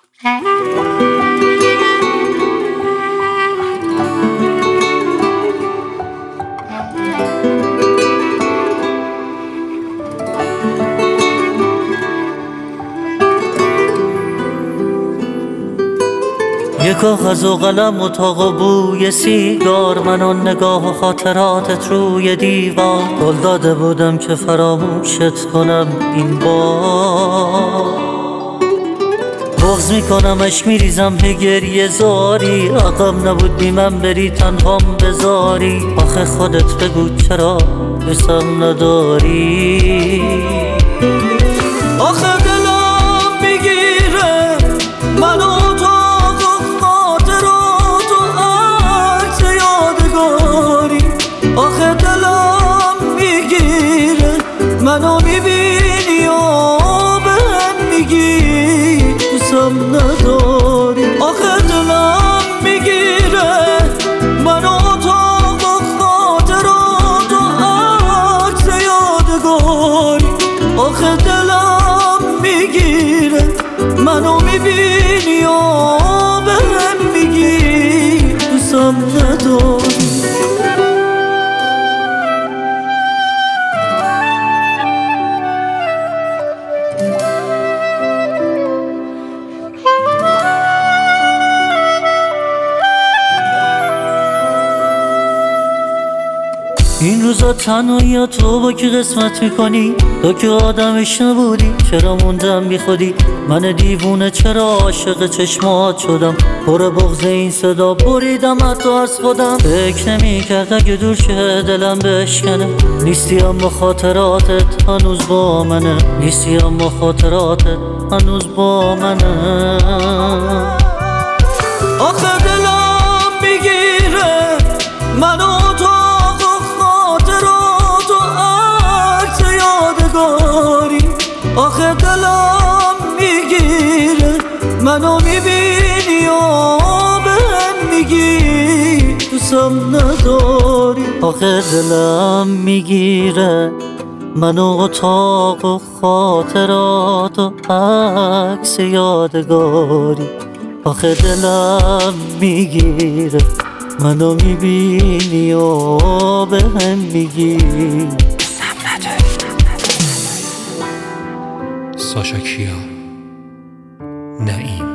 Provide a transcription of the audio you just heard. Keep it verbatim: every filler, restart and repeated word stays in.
یه کاغذ و قلم اتاق و بوی سیگار، من آن نگاه و خاطراتت روی دیوار. قول داده بودم که فراموشت کنم این بار. بغض میکنم اشک میریزم به گریه زاری، عقب نبود بی من بری تنهام بذاری. آخه خودت بگو چرا دوستم نداری؟ آخه دلم میگیره من اتاق و خاطرات و عکس یادگاری. آخه دلم میگیره منو میبینی و بهم میگی دوستم نداری. آخه دلم میگیره منو اتاق و خاطرات و عکس یادگاری. آخه دلم میگیره منو میبینی و بهم میگی دوستم نداری. این روزا تنهایی تو با کی قسمت میکنی؟ تو که آدمش نبودی چرا موندم بی خودی؟ من دیوونه چرا عاشق چشمات شدم؟ پر بغض این صدا بریدم حتی از خودم. فکر نمیکرد اگه دور شه دلم بشکنه. نیستی اما خاطراتت هنوز با منه. نیستی اما خاطراتت هنوز با منه. آخه دلم میگیره منو آخه دلم میگیره منو میبینی و بهم میگی دوستم نداری. آخه دلم میگیره منو اتاق و خاطرات و عکس یادگاری. آخه دلم میگیره منو میبینی و بهم میگی ساشا کیا، نعیم.